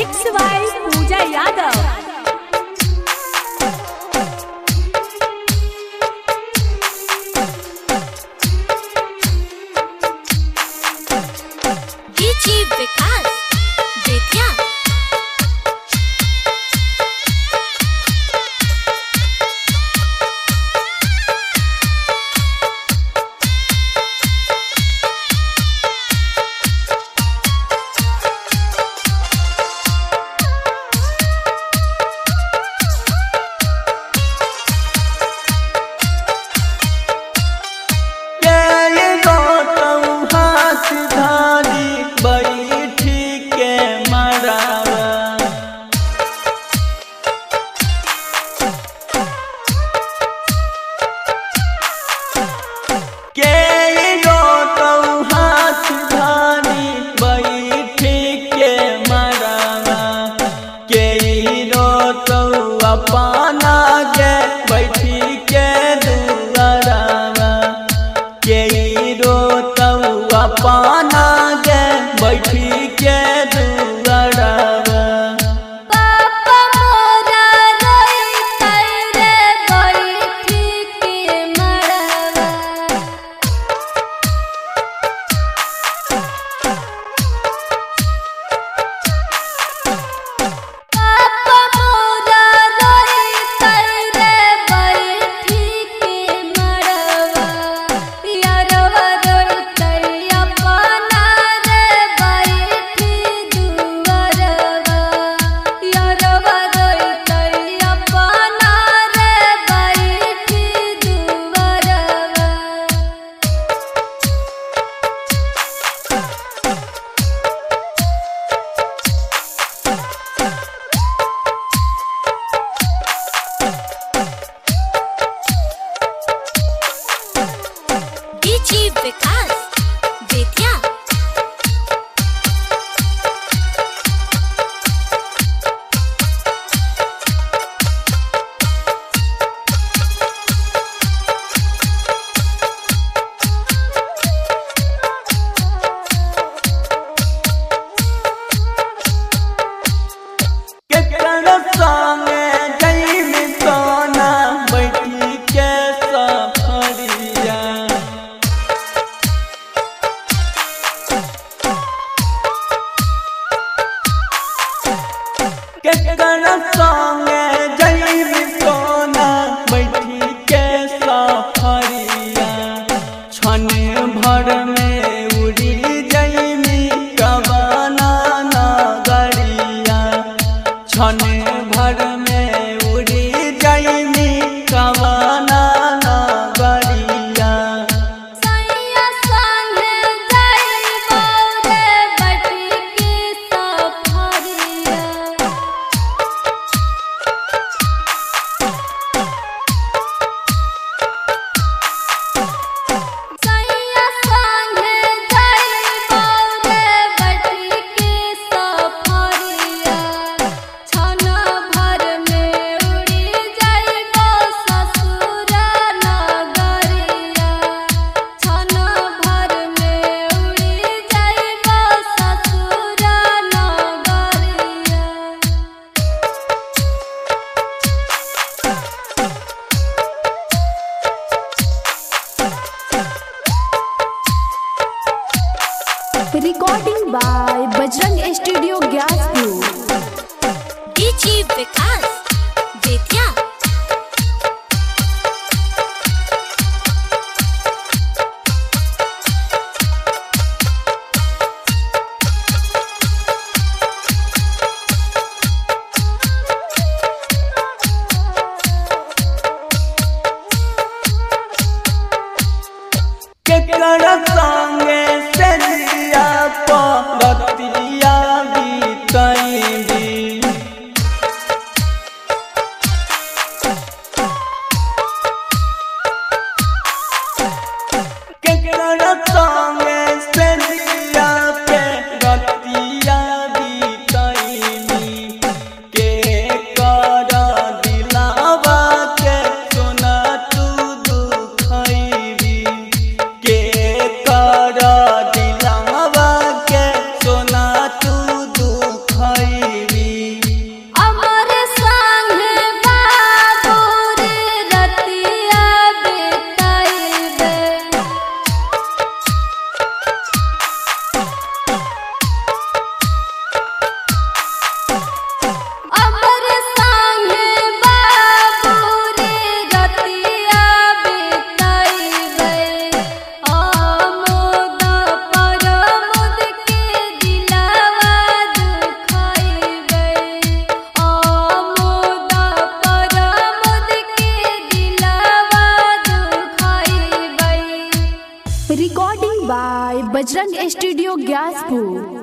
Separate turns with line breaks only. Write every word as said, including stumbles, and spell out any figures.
Mix by Pooja Yadav.
DJ Vikas Bettiah.
अपना गे बैठी के दुआरवा के रोतौ अपना गे बैठी के दुआरवा।
पापा मोरा रोइतै रे बैठी के मरवा। पापा मोरा रोइतै रे बैठी के मरवा। यारवा रोइतै अपना रे बैठी दुआरवा। यारवा रोइतै अपना रे बैठी दुआरवा। डीजे विकास बेतिया।
केकरा संगे जइबी सोना बैठी के सफरिया। केकरा संगे जइबी सोना बैठी के सफरिया। क्षण भर में उड़ी जइबी कवना नगरिया। क्षण भर में उड़ी जइबी कवना नगरिया।
सैया संगे जइबौ रे बैठी के सफरिया। सैया संगे जइबौ रे बैठी के सफरिया। क्षण भर में उड़ी जइबौ ससुर नगरिया। क्षण भर में उड़ी जइबौ ससुर नगरिया।
Recording by Bajrang studio Gyaspur.
DJ Vikas Bettiah.
केकरा संगे सेजिया पगतिया बीतैबी।
ग्यासपुर।